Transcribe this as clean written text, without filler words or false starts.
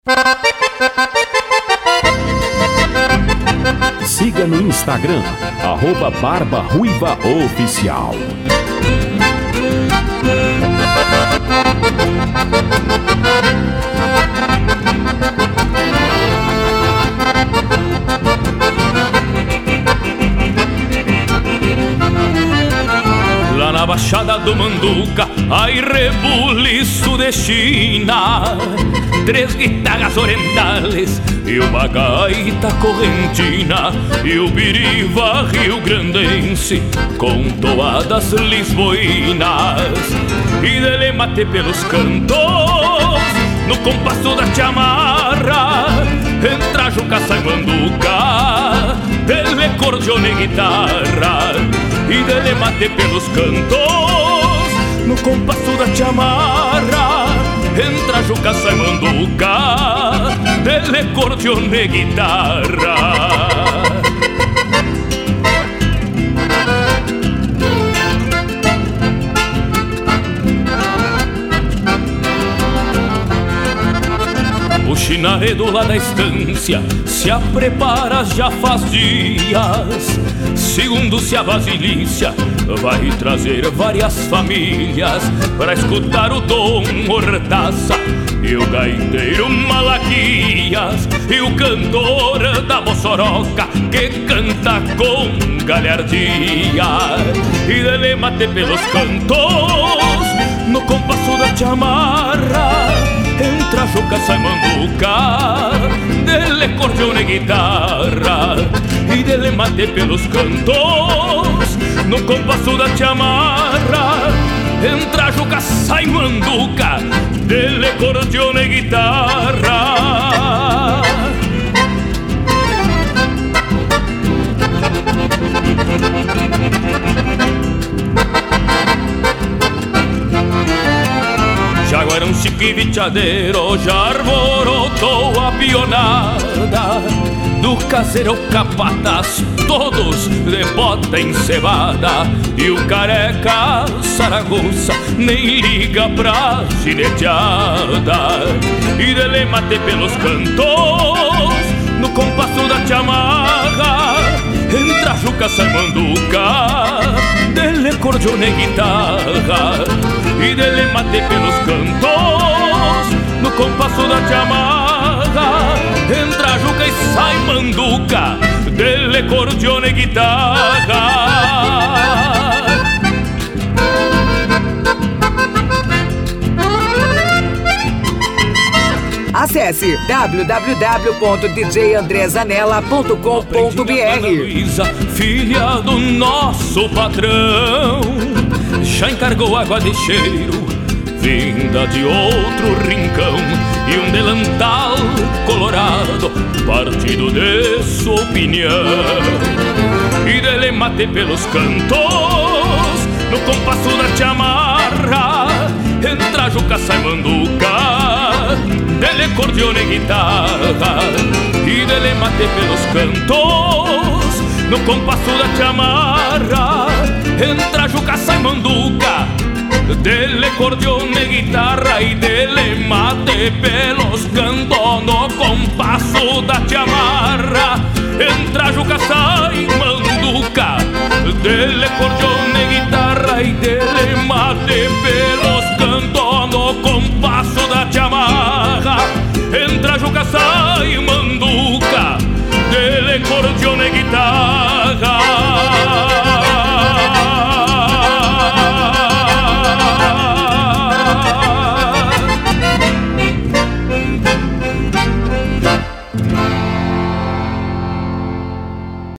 Siga no Instagram, @barbaruivaoficial. Lá na Baixada do Manduca, ai rebuliço de China, 3 guitarras orientales e uma gaita correntina, e o biriva rio-grandense com toadas lisboinas, e dele mate pelos cantos no compasso da chamarra, entra juca, sai manduca, dele cordiona e guitarra, e dele mate pelos cantos no compasso da chamarra, entra juca, sai manduca, dele cordiona e guitarra. O chinaredo lá da estância se a prepara já faz dias, segundo se a vasilícia vai trazer várias famílias para escutar o Dom Hortaça e o gaiteiro Malaquias e o cantor da Moçoroca que canta com galhardia, e dele mate pelos cantos no compasso da chamarra, entra juca, sai manduca, dele cordiona e guitarra, e dele mate pelos cantos no compasso da chamarra, entra juca, sai manduca, dele cordiona e guitarra. Jaguarão, chiquiviteadeiro já arborotou a pionada, do caseiro capataz, todos de bota encebada, e o careca Saragoça nem liga pra gineteada, e dele mate pelos cantos no compasso da chamarra, entra juca, sai manduca, dele cordiona e guitarra, e dele mate pelos cantos no compasso da chamarra, entra juca e sai manduca, dele cordiona e guitarra. Acesse www.djandrezanella.com.br. Luísa, filha do nosso patrão, já encargou água de cheiro vinda de outro rincão, e um delantal colorado partido de sua opinião, e dele mate pelos cantos no compasso da chamarra, entra juca, sai manduca, dele cordiona e guitarra, e dele mate pelos cantos no compasso da chamarra, entra juca, sai manduca, dele cordiona e guitarra, e dele mate pelos cantos no compasso da chamarra, entra juca, sai manduca, dele cordiona e guitarra, e dele mate pelos cantos no compasso da chamarra, entra juca, sai manduca, dele cordiona e guitarra.